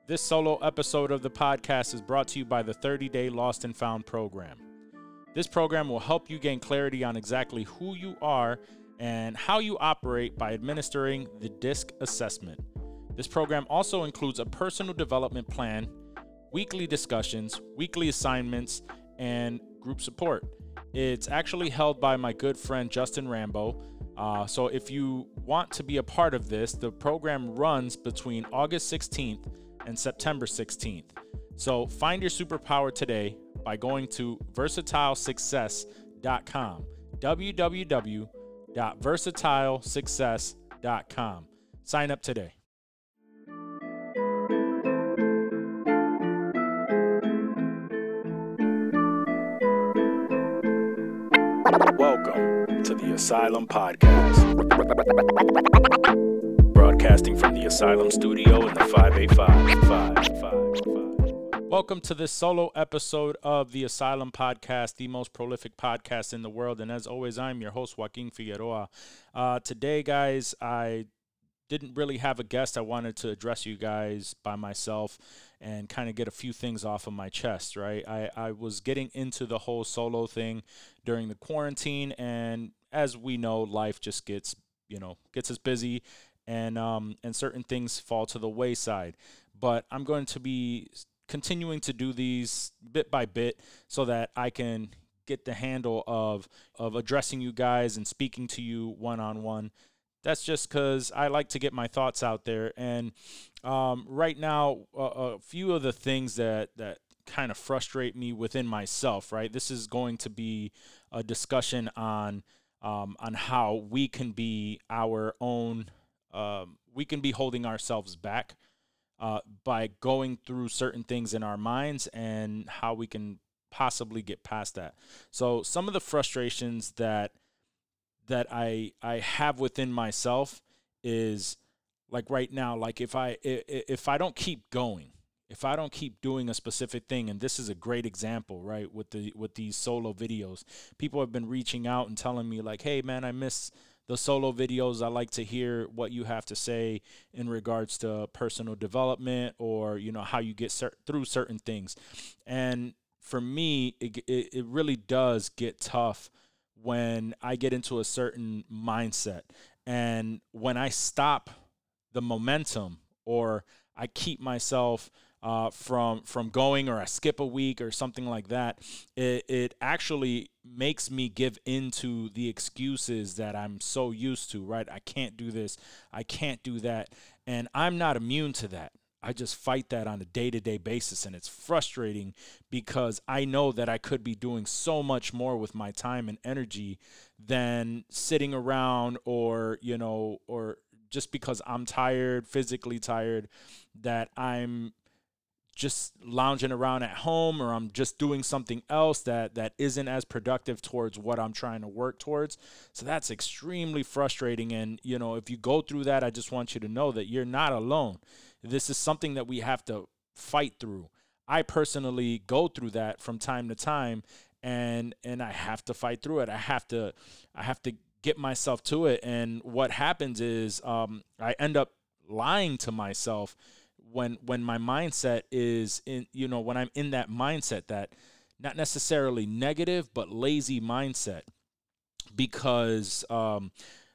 This solo episode of the podcast is brought to you by the 30-Day Lost and Found program. This program will help you gain clarity on exactly who you are and how you operate by administering the DISC assessment. This program also includes a personal development plan, weekly discussions, weekly assignments, and group support. It's actually held by my good friend Justin Rambo. So if you want to be a part of this, the program runs between August 16th and September 16th. So find your superpower today by going to versatilesuccess.com. www.versatilesuccess.com. Sign up today. Welcome to the Asylum Podcast. Broadcasting from the Asylum Studio in the 585. Welcome to this solo episode of the Asylum Podcast, the most prolific podcast in the world. And as always, I'm your host, Joaquin Figueroa. Today, guys, I didn't really have a guest. I wanted to address you guys by myself and kind of get a few things off of my chest, right? I was getting into the whole solo thing during the quarantine, and as we know, life just gets us busy, and certain things fall to the wayside. But I'm going to be continuing to do these bit by bit so that I can get the handle of addressing you guys and speaking to you one-on-one. That's just because I like to get my thoughts out there. And right now, a few of the things that kind of frustrate me within myself, right? This is going to be a discussion on how we can be our own, we can be holding ourselves back by going through certain things in our minds and how we can possibly get past that. So some of the frustrations that I have within myself is like right now, like if I don't keep going, if I don't keep doing a specific thing, and this is a great example, right? With these solo videos, people have been reaching out and telling me like, hey man, I miss the solo videos. I like to hear what you have to say in regards to personal development or, how you get through certain things. And for me, it really does get tough when I get into a certain mindset, and when I stop the momentum, or I keep myself from going, or I skip a week or something like that, it actually makes me give into the excuses that I'm so used to, right? I can't do this, I can't do that, and I'm not immune to that. I just fight that on a day-to-day basis, and it's frustrating because I know that I could be doing so much more with my time and energy than sitting around or just because I'm tired, physically tired, that I'm just lounging around at home, or I'm just doing something else that isn't as productive towards what I'm trying to work towards. So that's extremely frustrating. And, if you go through that, I just want you to know that you're not alone. This is something that we have to fight through. I personally go through that from time to time, and I have to fight through it. I have to get myself to it. And what happens is I end up lying to myself when my mindset is when I'm in that mindset, that not necessarily negative, but lazy mindset, because, I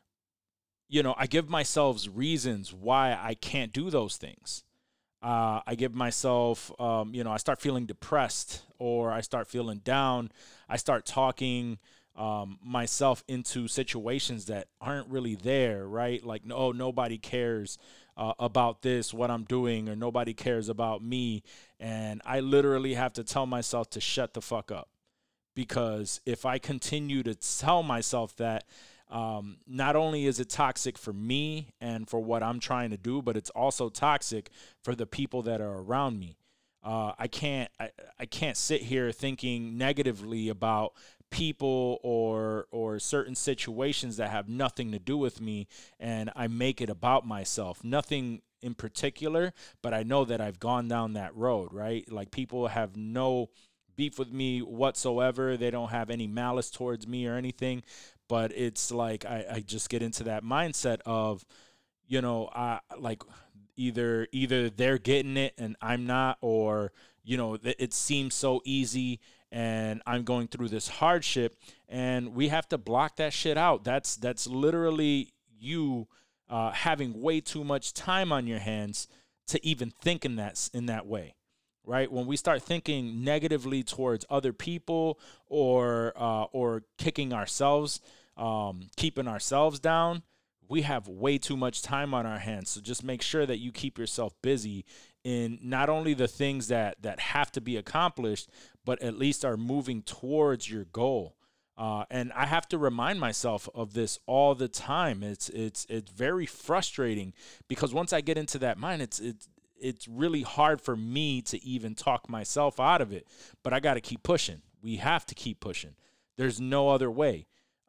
give myself reasons why I can't do those things. I give myself, I start feeling depressed, or I start feeling down. I start talking myself into situations that aren't really there, right? Like, no, nobody cares about this, what I'm doing, or nobody cares about me. And I literally have to tell myself to shut the fuck up, because if I continue to tell myself that, not only is it toxic for me and for what I'm trying to do, but it's also toxic for the people that are around me. I can't sit here thinking negatively about people or certain situations that have nothing to do with me, and I make it about myself. Nothing in particular, but I know that I've gone down that road, right? Like, people have no beef with me whatsoever. They don't have any malice towards me or anything, but it's like I just get into that mindset of, Either they're getting it and I'm not, or it seems so easy and I'm going through this hardship, and we have to block that shit out. That's literally you having way too much time on your hands to even think in that way, right? When we start thinking negatively towards other people, or kicking ourselves, keeping ourselves down, we have way too much time on our hands. So just make sure that you keep yourself busy in not only the things that have to be accomplished, but at least are moving towards your goal. And I have to remind myself of this all the time. It's very frustrating, because once I get into that mind, it's really hard for me to even talk myself out of it. But I got to keep pushing. We have to keep pushing. There's no other way.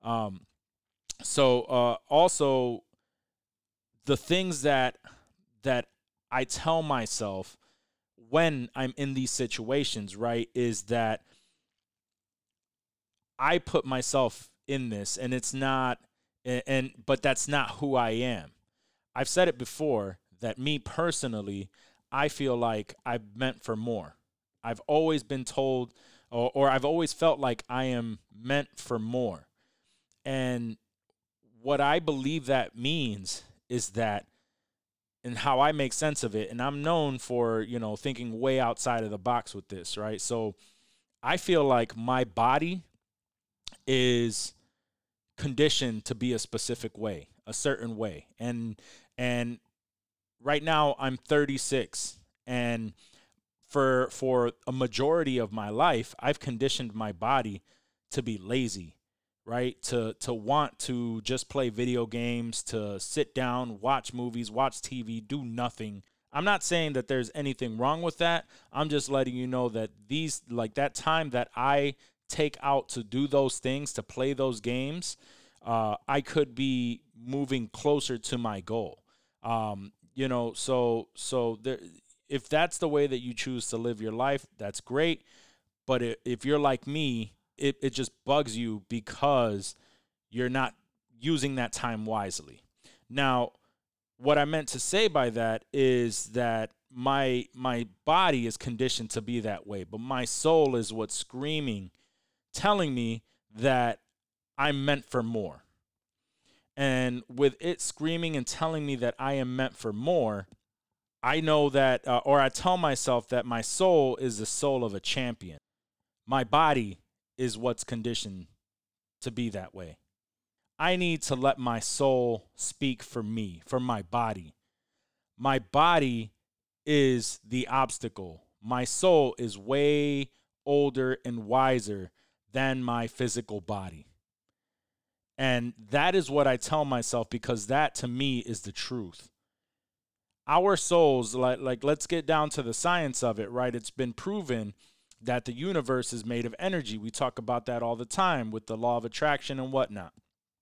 Also, the things that I tell myself when I'm in these situations, right, is that I put myself in this, and it's not, but that's not who I am. I've said it before that me personally, I feel like I'm meant for more. I've always been told, or I've always felt like I am meant for more. And what I believe that means is that, and how I make sense of it, and I'm known for, thinking way outside of the box with this, right? So I feel like my body is conditioned to be a specific way, a certain way. And right now I'm 36, and for a majority of my life, I've conditioned my body to be lazy, right? To want to just play video games, to sit down, watch movies, watch TV, do nothing. I'm not saying that there's anything wrong with that. I'm just letting you know that that time that I take out to do those things, to play those games, I could be moving closer to my goal. So there, if that's the way that you choose to live your life, that's great. But if you're like me, it just bugs you because you're not using that time wisely. Now, what I meant to say by that is that my body is conditioned to be that way, but my soul is what's screaming, telling me that I'm meant for more. And with it screaming and telling me that I am meant for more, I know that, or I tell myself that my soul is the soul of a champion. My body is what's conditioned to be that way. I need to let my soul speak for me, for my body. My body is the obstacle. My soul is way older and wiser than my physical body. And that is what I tell myself, because that to me is the truth. Our souls, like let's get down to the science of it, right? It's been proven that the universe is made of energy. We talk about that all the time with the law of attraction and whatnot.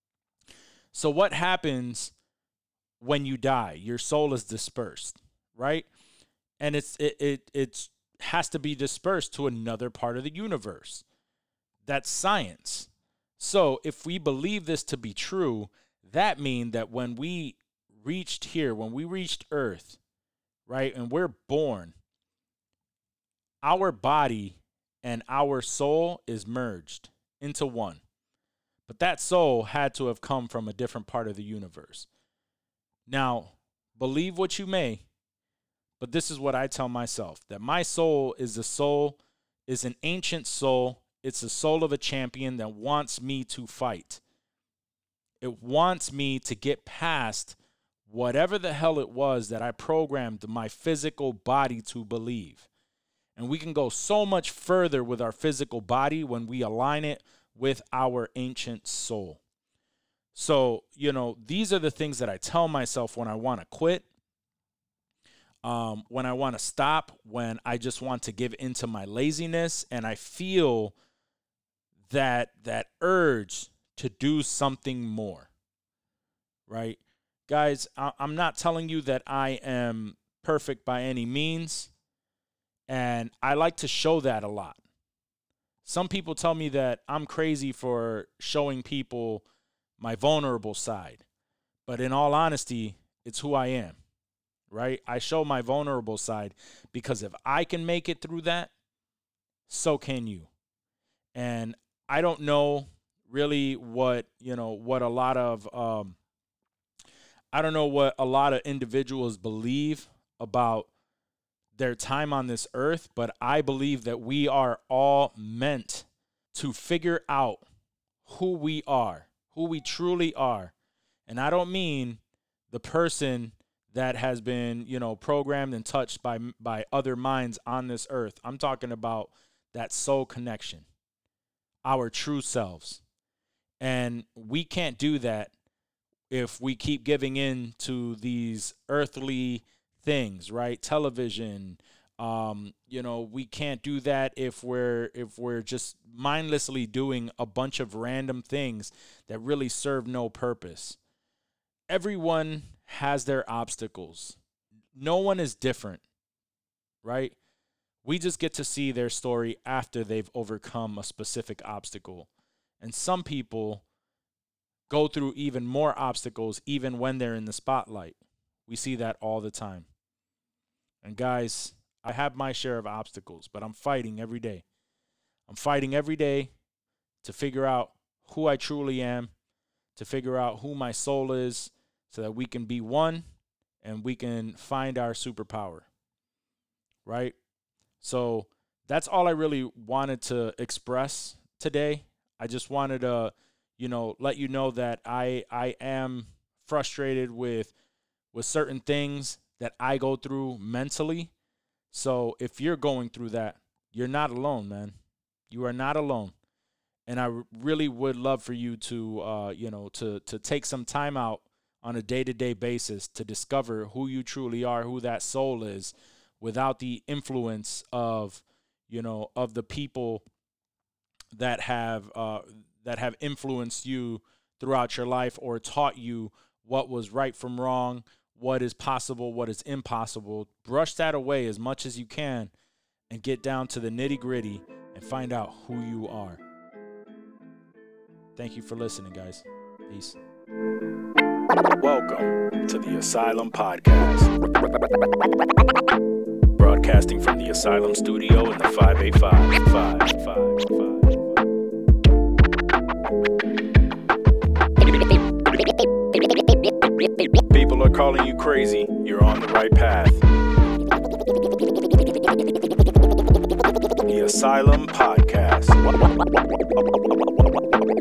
So what happens when you die? Your soul is dispersed, right? And it has to be dispersed to another part of the universe. That's science. So if we believe this to be true, that means that when we reached here, when we reached Earth, right, and we're born, our body and our soul is merged into one. But that soul had to have come from a different part of the universe. Now, believe what you may, but this is what I tell myself, that my soul is an ancient soul. It's the soul of a champion that wants me to fight. It wants me to get past whatever the hell it was that I programmed my physical body to believe. And we can go so much further with our physical body when we align it with our ancient soul. So, these are the things that I tell myself when I want to quit, when I want to stop, when I just want to give into my laziness, and I feel that urge to do something more, right? Guys, I'm not telling you that I am perfect by any means, and I like to show that a lot. Some people tell me that I'm crazy for showing people my vulnerable side, but in all honesty, it's who I am. right? I show my vulnerable side because if I can make it through that, so can you. And I don't know really what a lot of I don't know what a lot of individuals believe about their time on this earth, but I believe that we are all meant to figure out who we are, who we truly are. And I don't mean the person that has been, programmed and touched by other minds on this earth. I'm talking about that soul connection, our true selves. And we can't do that if we keep giving in to these earthly things, right? Television, we can't do that if we're just mindlessly doing a bunch of random things that really serve no purpose. Everyone has their obstacles. No one is different, right? We just get to see their story after they've overcome a specific obstacle. And some people go through even more obstacles even when they're in the spotlight. We see that all the time. And guys, I have my share of obstacles, but I'm fighting every day. I'm fighting every day to figure out who I truly am, to figure out who my soul is, so that we can be one and we can find our superpower, right? So that's all I really wanted to express today. I just wanted to, let you know that I am frustrated with certain things that I go through mentally. So if you're going through that, you're not alone, man. You are not alone. And I really would love for you to, to take some time out on a day-to-day basis to discover who you truly are, who that soul is, without the influence of, of the people that have influenced you throughout your life or taught you what was right from wrong, what is possible, what is impossible. Brush that away as much as you can and get down to the nitty-gritty and find out who you are. Thank you for listening, guys. Peace. Welcome to the Asylum Podcast. Broadcasting from the Asylum Studio in the 585. People are calling you crazy. You're on the right path. The Asylum Podcast.